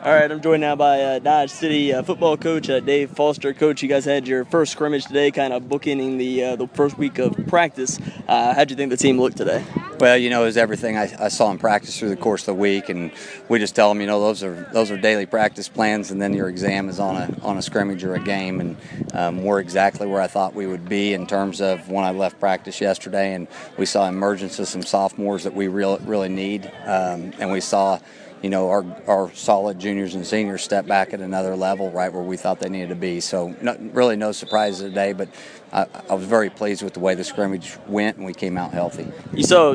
All right, I'm joined now by Dodge City football coach Dave Foster. Coach, you guys had your first scrimmage today, kind of bookending the first week of practice. How'd you think the team looked today? Well, it was everything I saw in practice through the course of the week, and we just tell them, those are daily practice plans, and then your exam is on a scrimmage or a game, and we're exactly where I thought we would be in terms of when I left practice yesterday, and we saw emergence of some sophomores that we really need, and we saw our solid juniors and seniors step back at another level right where we thought they needed to be. So really no surprises today, but I was very pleased with the way the scrimmage went, and we came out healthy. You saw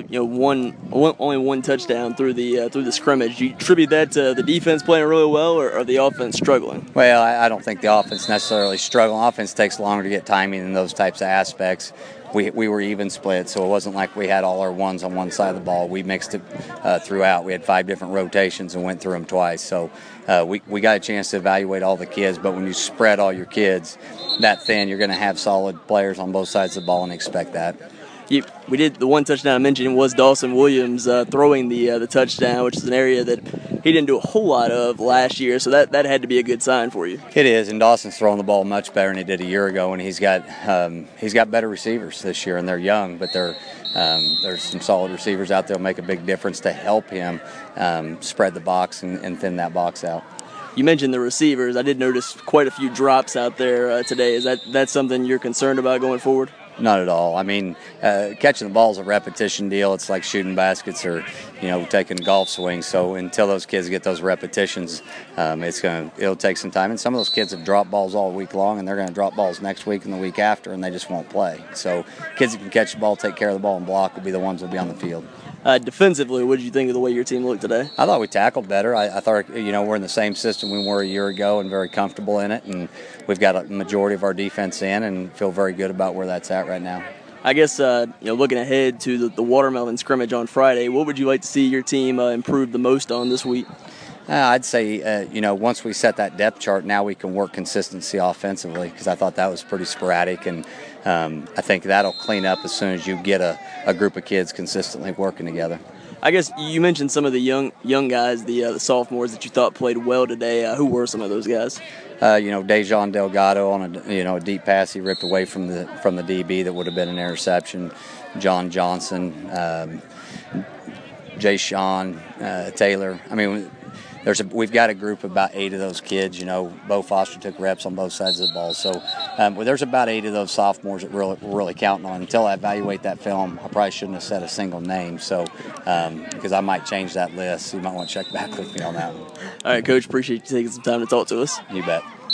only one touchdown through the scrimmage. Do you attribute that to the defense playing really well, or the offense struggling? Well, I don't think the offense necessarily struggling. Offense takes longer to get timing and those types of aspects. We were even split, so it wasn't like we had all our ones on one side of the ball. We mixed it throughout. We had 5 different rotations and went through them twice. So we got a chance to evaluate all the kids, but when you spread all your kids that thin, you're going to have solid players on both sides of the ball and expect that. We did the one touchdown I mentioned was Dawson Williams throwing the touchdown, which is an area that he didn't do a whole lot of last year, so that had to be a good sign for you. It is, and Dawson's throwing the ball much better than he did a year ago, and he's got better receivers this year, and they're young, but there's some solid receivers out there who make a big difference to help him spread the box and thin that box out. You mentioned the receivers. I did notice quite a few drops out there today. Is that something you're concerned about going forward? Not at all. I mean, catching the ball is a repetition deal. It's like shooting baskets or, taking golf swings. So until those kids get those repetitions, it'll take some time. And some of those kids have dropped balls all week long, and they're going to drop balls next week and the week after, and they just won't play. So kids that can catch the ball, take care of the ball, and block will be the ones that will be on the field. Defensively, what did you think of the way your team looked today? I thought we tackled better. I thought, we're in the same system we were a year ago and very comfortable in it. And we've got a majority of our defense in and feel very good about where that's at right now. I guess, looking ahead to the Watermelon scrimmage on Friday, what would you like to see your team improve the most on this week? I'd say, once we set that depth chart, now we can work consistency offensively, because I thought that was pretty sporadic, and I think that'll clean up as soon as you get a group of kids consistently working together. I guess you mentioned some of the young guys, the sophomores that you thought played well today. Who were some of those guys? Dejon Delgado on a deep pass he ripped away from the DB that would have been an interception. John Johnson, Jay Sean, Taylor. I mean, we've got a group of about 8 of those kids. Bo Foster took reps on both sides of the ball. So there's about 8 of those sophomores that we're really counting on. Until I evaluate that film, I probably shouldn't have said a single name. So because I might change that list. So you might want to check back with me on that one. All right, Coach, appreciate you taking some time to talk to us. You bet.